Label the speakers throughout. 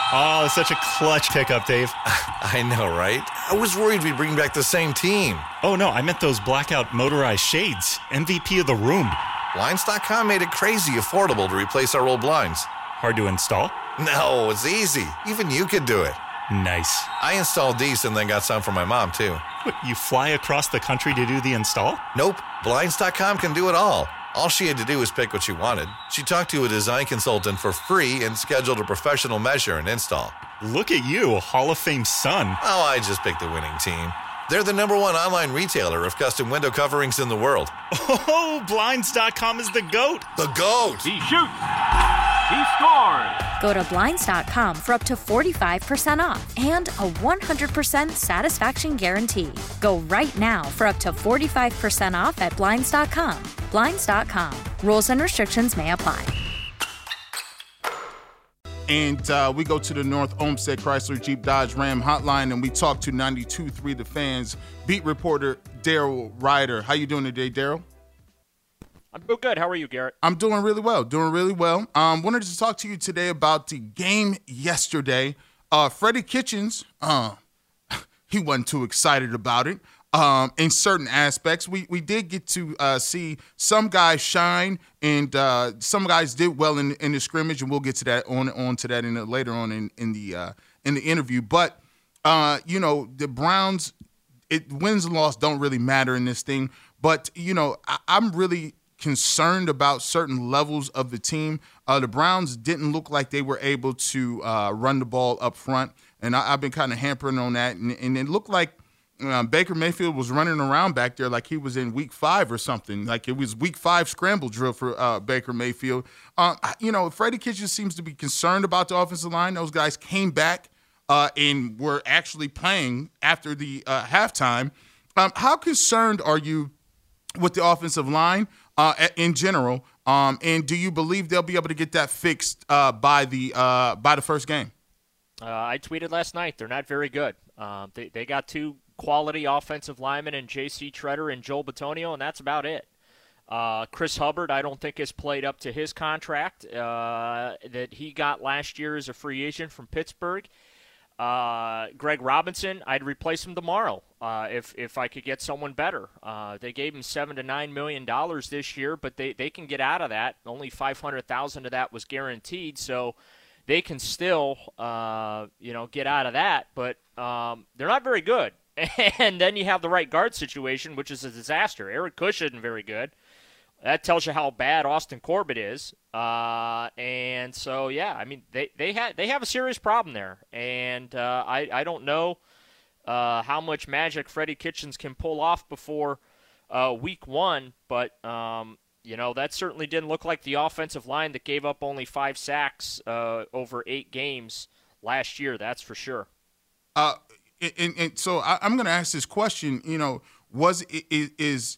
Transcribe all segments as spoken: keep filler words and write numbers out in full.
Speaker 1: Oh, such a clutch pickup, Dave.
Speaker 2: I know, right? I was worried we'd bring back the same team.
Speaker 1: Oh, no, I meant those blackout motorized shades. M V P of the room.
Speaker 2: Blinds dot com made it crazy affordable to replace our old blinds.
Speaker 1: Hard to install?
Speaker 2: No, it's easy. Even you could do it.
Speaker 1: Nice.
Speaker 2: I installed these and then got some for my mom, too.
Speaker 1: What, you fly across the country to do the install?
Speaker 2: Nope. Blinds dot com can do it all. All she had to do was pick what she wanted. She talked to a design consultant for free and scheduled a professional measure and install.
Speaker 1: Look at you, Hall of Fame son.
Speaker 2: Oh, I just picked the winning team. They're the number one online retailer of custom window coverings in the world.
Speaker 1: Oh, Blinds dot com is the GOAT.
Speaker 2: The GOAT!
Speaker 3: He shoots. He scores.
Speaker 4: Go to Blinds dot com for up to forty-five percent off and a one hundred percent satisfaction guarantee. Go right now for up to forty-five percent off at Blinds dot com. Blinds dot com. Rules and restrictions may apply.
Speaker 5: And uh, we go to the North Olmsted Chrysler Jeep Dodge Ram hotline, and we talk to ninety-two point three The Fans beat reporter Daryl Ryder. How you doing today, Daryl?
Speaker 6: I'm doing good. How are you, Garrett?
Speaker 5: I'm doing really well, doing really well. Um, wanted to talk to you today about the game yesterday. Uh, Freddie Kitchens, uh, he wasn't too excited about it. Um, in certain aspects, we we did get to uh, see some guys shine, and uh, some guys did well in in the scrimmage, and we'll get to that on on to that in the, later on in in the uh, in the interview. But uh, you know, the Browns, it wins and loss don't really matter in this thing. But you know, I, I'm really concerned about certain levels of the team. Uh, the Browns didn't look like they were able to uh, run the ball up front, and I, I've been kind of hampering on that, and, and it looked like Um, Baker Mayfield was running around back there like he was in week five or something. Like it was week five scramble drill for uh, Baker Mayfield. Um, you know, Freddie Kitchens seems to be concerned about the offensive line. Those guys came back uh, and were actually playing after the uh, halftime. Um, how concerned are you with the offensive line uh, in general? Um, and do you believe they'll be able to get that fixed uh, by the uh, by the first game?
Speaker 6: Uh, I tweeted last night. They're not very good. Um, they, they got two quality offensive linemen in J C Treader and Joel Bitonio, and that's about it. Uh, Chris Hubbard, I don't think has played up to his contract uh, that he got last year as a free agent from Pittsburgh. Uh, Greg Robinson, I'd replace him tomorrow uh, if if I could get someone better. Uh, they gave him seven to nine million dollars this year, but they, they can get out of that. Only five hundred thousand of that was guaranteed, so they can still uh, you know get out of that. But um, they're not very good. And then you have the right guard situation, which is a disaster. Eric Kush isn't very good. That tells you how bad Austin Corbett is. Uh, and so, yeah, I mean, they they, ha- they have a serious problem there. And uh, I, I don't know uh, how much magic Freddie Kitchens can pull off before uh, week one. But, um, you know, that certainly didn't look like the offensive line that gave up only five sacks uh, over eight games last year. That's for sure.
Speaker 5: Uh And, and so I, I'm going to ask this question. You know, was is is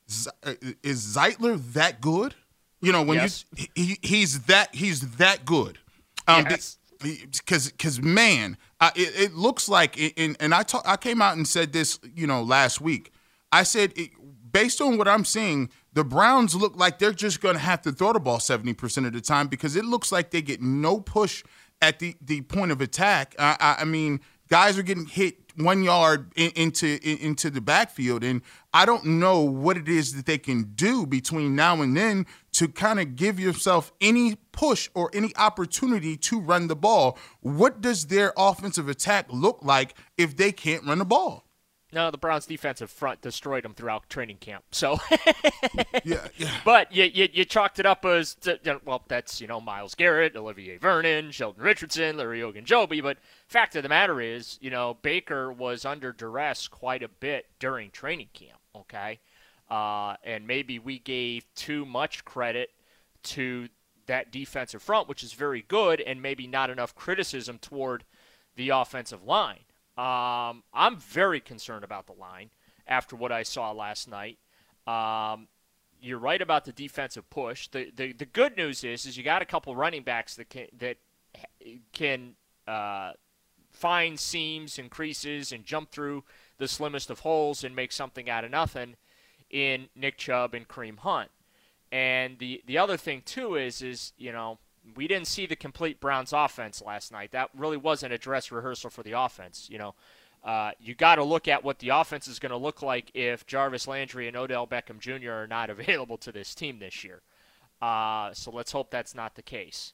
Speaker 5: is Zeitler that good? You know, when
Speaker 6: yes.
Speaker 5: you he, he's that he's that good. Um,
Speaker 6: yes.
Speaker 5: Because because man, I, it, it looks like and and I talk, I came out and said this. You know, last week I said it, based on what I'm seeing, the Browns look like they're just going to have to throw the ball seventy percent of the time because it looks like they get no push at the the point of attack. I, I, I mean. Guys are getting hit one yard in, into in, into the backfield, and I don't know what it is that they can do between now and then to kind of give yourself any push or any opportunity to run the ball. What does their offensive attack look like if they can't run the ball?
Speaker 6: No, the Browns' defensive front destroyed them throughout training camp. So,
Speaker 5: yeah, yeah.
Speaker 6: But you, you you chalked it up as, well, that's, you know, Myles Garrett, Olivier Vernon, Sheldon Richardson, Larry Ogunjobi. But fact of the matter is, you know, Baker was under duress quite a bit during training camp, okay? Uh, and maybe we gave too much credit to that defensive front, which is very good, and maybe not enough criticism toward the offensive line. Um, I'm very concerned about the line after what I saw last night. Um, you're right about the defensive push. The, the the good news is is you got a couple running backs that can that can uh, find seams and creases and jump through the slimmest of holes and make something out of nothing in Nick Chubb and Kareem Hunt. And the, the other thing too is is you know we didn't see the complete Browns offense last night. That really wasn't a dress rehearsal for the offense. You know, uh, you got to look at what the offense is going to look like if Jarvis Landry and Odell Beckham Junior are not available to this team this year. Uh, so let's hope that's not the case.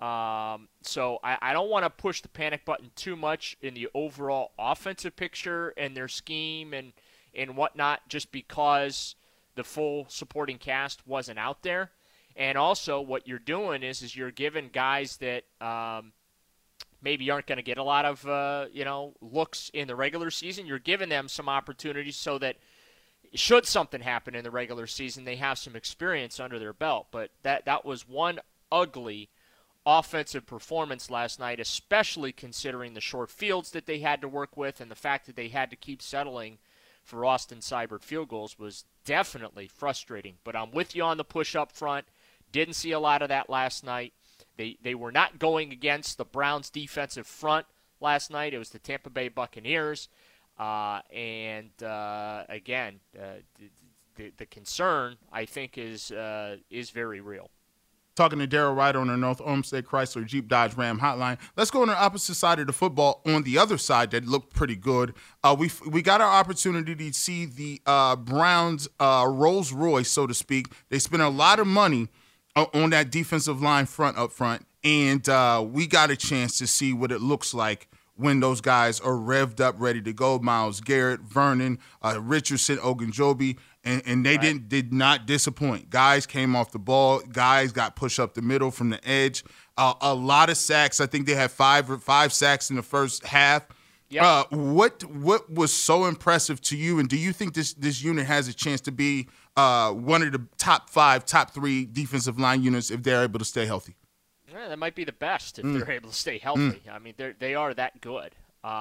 Speaker 6: Um, so I, I don't want to push the panic button too much in the overall offensive picture and their scheme and, and whatnot, just because the full supporting cast wasn't out there. And also what you're doing is, is you're giving guys that um, maybe aren't going to get a lot of, uh, you know, looks in the regular season. You're giving them some opportunities so that should something happen in the regular season, they have some experience under their belt. But that, that was one ugly offensive performance last night, especially considering the short fields that they had to work with and the fact that they had to keep settling for Austin Seibert field goals was definitely frustrating. But I'm with you on the push up front. Didn't see a lot of that last night. They they were not going against the Browns' defensive front last night. It was the Tampa Bay Buccaneers. Uh, and, uh, again, uh, the, the concern, I think, is uh, is very real.
Speaker 5: Talking to Daryl Ryder on the North Olmsted Chrysler Jeep Dodge Ram hotline. Let's go on the opposite side of the football. On the other side, that looked pretty good. Uh, we we got our opportunity to see the uh, Browns uh, Rolls Royce, so to speak. They spent a lot of money on that defensive line front up front, and uh, we got a chance to see what it looks like when those guys are revved up, ready to go. Myles Garrett, Vernon, uh, Richardson, Ogunjobi, and, and they right. didn't did not disappoint. Guys came off the ball. Guys got pushed up the middle from the edge. Uh, a lot of sacks. I think they had five five sacks in the first half. Yep. Uh, what what was so impressive to you, and do you think this this unit has a chance to be uh, one of the top five, top three defensive line units if they're able to stay healthy?
Speaker 6: Yeah, that might be the best if
Speaker 5: mm.
Speaker 6: they're able to stay healthy. Mm. I mean, they they are that good.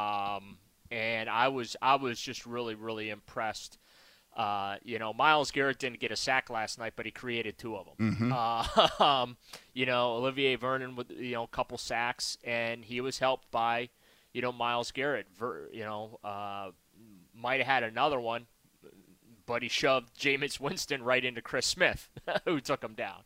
Speaker 6: Um, and I was I was just really really impressed. Uh, you know, Myles Garrett didn't get a sack last night, but he created two of them.
Speaker 5: Mm-hmm.
Speaker 6: Uh, um, you know, Olivier Vernon with you know a couple sacks, and he was helped by you know Myles Garrett. Ver, you know, uh, might have had another one, but he shoved Jameis Winston right into Chris Smith, who took him down.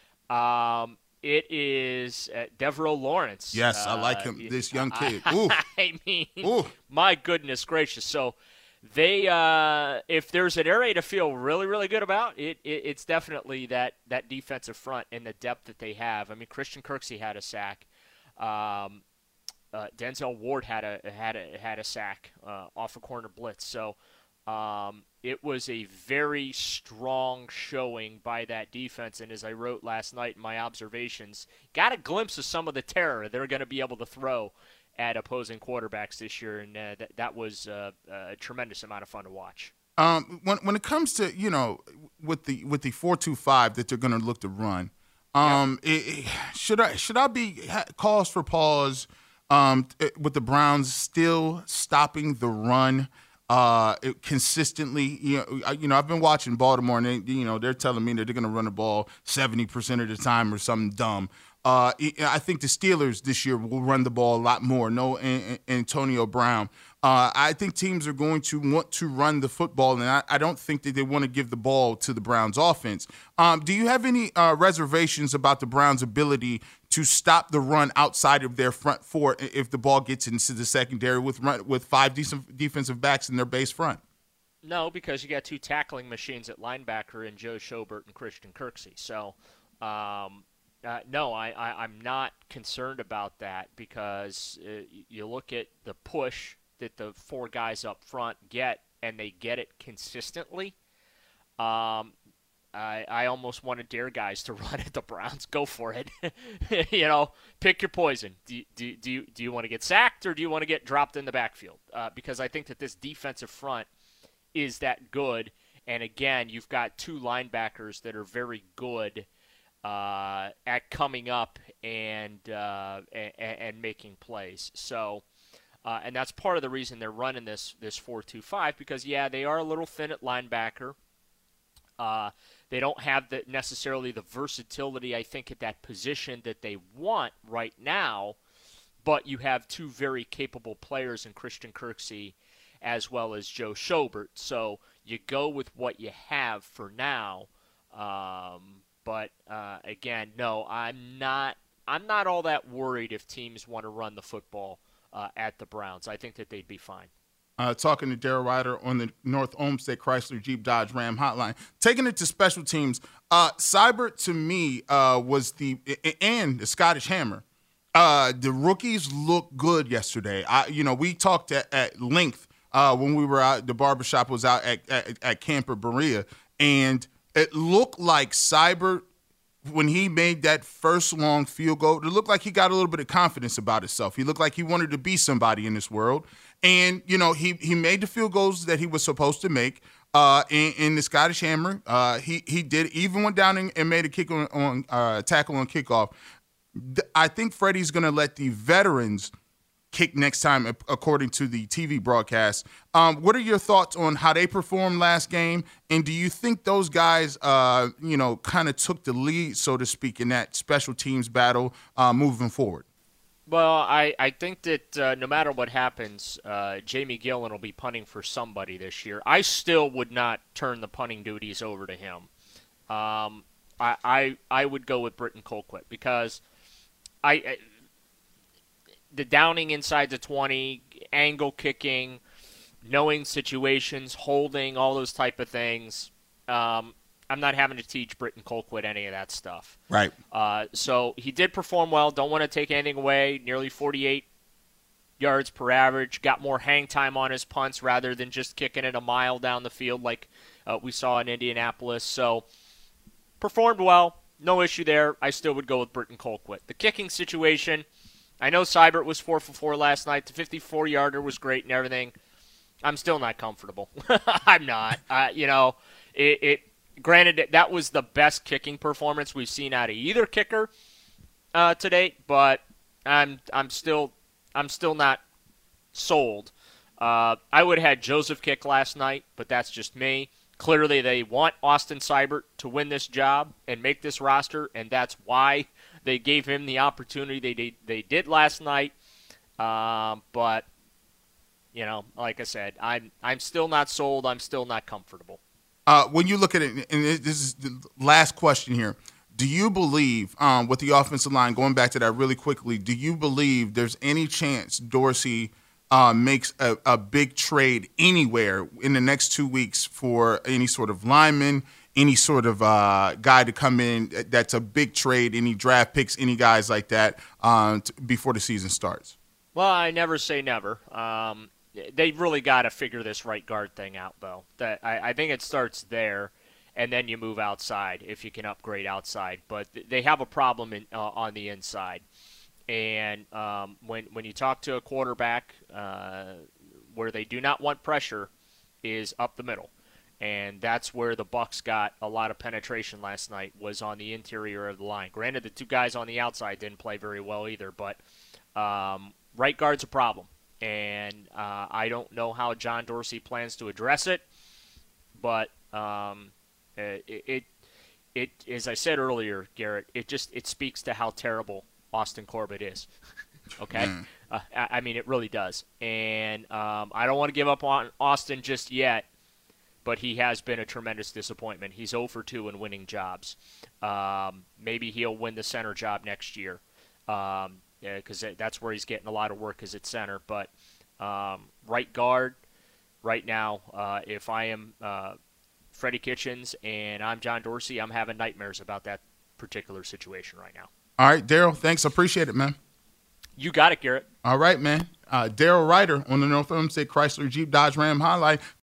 Speaker 6: Um, It is uh, Devereaux Lawrence.
Speaker 5: Yes,
Speaker 6: uh,
Speaker 5: I like him. This young kid. Ooh.
Speaker 6: I mean,
Speaker 5: Ooh.
Speaker 6: My goodness gracious. So they, uh, if there's an area to feel really, really good about, it, it it's definitely that that defensive front and the depth that they have. I mean, Christian Kirksey had a sack. Um, uh, Denzel Ward had a had a had a sack uh, off a corner blitz. So. Um, it was a very strong showing by that defense, and as I wrote last night in my observations, got a glimpse of some of the terror they're going to be able to throw at opposing quarterbacks this year, and uh, that that was uh, a tremendous amount of fun to watch.
Speaker 5: Um, when when it comes to you know with the with the four two five that they're going to look to run, um, yeah. it, it, should I should I be cause for pause um, with the Browns still stopping the run? Uh, it consistently, you know, you know, I've been watching Baltimore, and they, you know, they're telling me that they're going to run the ball seventy percent of the time or something dumb. Uh, I think the Steelers this year will run the ball a lot more. No Antonio Brown. Uh, I think teams are going to want to run the football, and I, I don't think that they want to give the ball to the Browns offense. Um, do you have any uh, reservations about the Browns' ability to stop the run outside of their front four if the ball gets into the secondary with run, with five decent defensive backs in their base front?
Speaker 6: No, because you got two tackling machines at linebacker in Joe Schobert and Christian Kirksey. So, um, uh, no, I, I, I'm not concerned about that because uh, you look at the push that the four guys up front get, and they get it consistently. Um, I, I almost want to dare guys to run at the Browns. Go for it. you know, pick your poison. Do, do, do, you, do you want to get sacked or do you want to get dropped in the backfield? Uh, because I think that this defensive front is that good. And, again, you've got two linebackers that are very good uh, at coming up and, uh, and, and making plays. So, uh, and that's part of the reason they're running this this four two five because, yeah, they are a little thin at linebacker. Uh, they don't have the, necessarily the versatility, I think, at that position that they want right now, but you have two very capable players in Christian Kirksey as well as Joe Schobert. So you go with what you have for now. Um, but, uh, again, no, I'm not I'm not all that worried if teams want to run the football uh, at the Browns. I think that they'd be fine.
Speaker 5: Uh, talking to Daryl Ryder on the North Olmsted Chrysler Jeep Dodge Ram hotline. Taking it to special teams, uh, Seibert to me uh, was the – and the Scottish Hammer. Uh, the rookies looked good yesterday. I, you know, we talked at, at length uh, when we were out – the barbershop was out at, at, at Camper Berea, and it looked like Seibert, when he made that first long field goal, it looked like he got a little bit of confidence about himself. He looked like he wanted to be somebody in this world. And, you know, he he made the field goals that he was supposed to make. Uh, in, in the Scottish Hammer, uh, he he did, even went down and, and made a kick on, on uh, tackle on kickoff. I think Freddie's going to let the veterans kick next time, according to the T V broadcast. Um, what are your thoughts on how they performed last game? And do you think those guys, uh, you know, kind of took the lead, so to speak, in that special teams battle uh, moving forward?
Speaker 6: Well, I, I think that uh, no matter what happens, uh, Jamie Gillen will be punting for somebody this year. I still would not turn the punting duties over to him. Um, I, I I would go with Britton Colquitt because I, I the downing inside the twenty, angle kicking, knowing situations, holding, all those type of things. Um, I'm not having to teach Britton Colquitt any of that stuff.
Speaker 5: Right.
Speaker 6: Uh, so he did perform well. Don't want to take anything away. Nearly forty-eight yards per average. Got more hang time on his punts rather than just kicking it a mile down the field like uh, we saw in Indianapolis. So performed well. No issue there. I still would go with Britton Colquitt. The kicking situation, I know Seibert was four for four last night. The fifty-four-yarder was great and everything. I'm still not comfortable. I'm not. Uh, you know, it, it – granted, that was the best kicking performance we've seen out of either kicker uh, to date, but I'm I'm still I'm still not sold. Uh, I would have had Joseph kick last night, but that's just me. Clearly, they want Austin Seibert to win this job and make this roster, and that's why they gave him the opportunity they did, they did last night. Um, but you know, like I said, I'm I'm still not sold. I'm still not comfortable.
Speaker 5: Uh, when you look at it, and this is the last question here, do you believe, um, with the offensive line, going back to that really quickly, do you believe there's any chance Dorsey uh, makes a, a big trade anywhere in the next two weeks for any sort of lineman, any sort of uh, guy to come in that's a big trade, any draft picks, any guys like that um, t- before the season starts?
Speaker 6: Well, I never say never. Um They've really got to figure this right guard thing out, though. That I, I think it starts there, and then you move outside if you can upgrade outside. But th- they have a problem in, uh, on the inside. And um, when when you talk to a quarterback, uh, where they do not want pressure is up the middle. And that's where the Bucs got a lot of penetration last night, was on the interior of the line. Granted, the two guys on the outside didn't play very well either, but um, right guard's a problem. And uh, I don't know how John Dorsey plans to address it, but um, it, it, it, as I said earlier, Garrett, it just it speaks to how terrible Austin Corbett is. Okay, mm. uh, I, I mean it really does, and um, I don't want to give up on Austin just yet, but he has been a tremendous disappointment. He's zero for two in winning jobs. Um, maybe he'll win the center job next year. Um, because that's where he's getting a lot of work is at center. But um, right guard, right now, uh, if I am uh, Freddie Kitchens and I'm John Dorsey, I'm having nightmares about that particular situation right now.
Speaker 5: All right, Daryl, thanks. Appreciate it, man.
Speaker 6: You got it, Garrett.
Speaker 5: All right, man. Uh, Daryl Ryder on the North Olmsted Chrysler Jeep Dodge Ram Highlight.